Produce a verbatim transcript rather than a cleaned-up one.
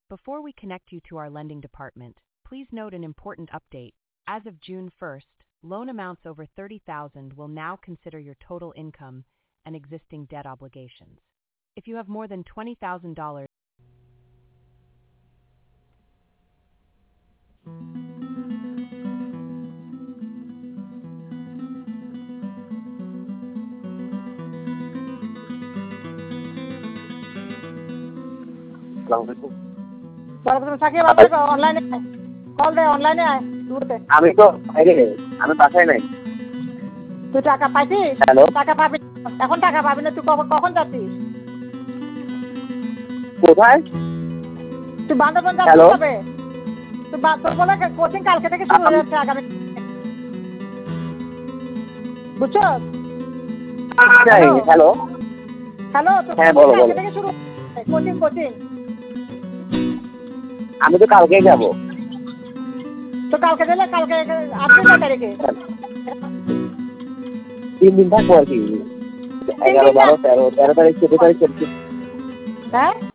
Before we connect you to our lending department, please note an important update. As of June first, loan amounts over thirty thousand dollars will now consider your total income and existing debt obligations. If you have more than twenty thousand dollars, আমি তো বাইরে নেই, আমি বাসায় নাই। তুই টাকা পাইছিস? Hello, টাকা পাবি এখন, টাকা পাবি না। তুই কখন যাচ্ছিস? কোথায়? তুই বান্দরবান হ্যালো, যাবে? তুই তোর বলে কোচিং কালকে থেকে শুরু হয়ে যাচ্ছে, আগামী। বুঝছো? হ্যালো হ্যালো, হ্যাঁ বলো বলো। থেকে শুরু কোচিং কোচিং আমি তো কালকেই যাবো। তো কালকে দিলে কালকে আসবি কয় তারিখে? তিন দিন থাকবো আর কি, এগারো বারো তেরো তেরো তারিখ চোদ্দ তারিখ চলছে। হ্যাঁ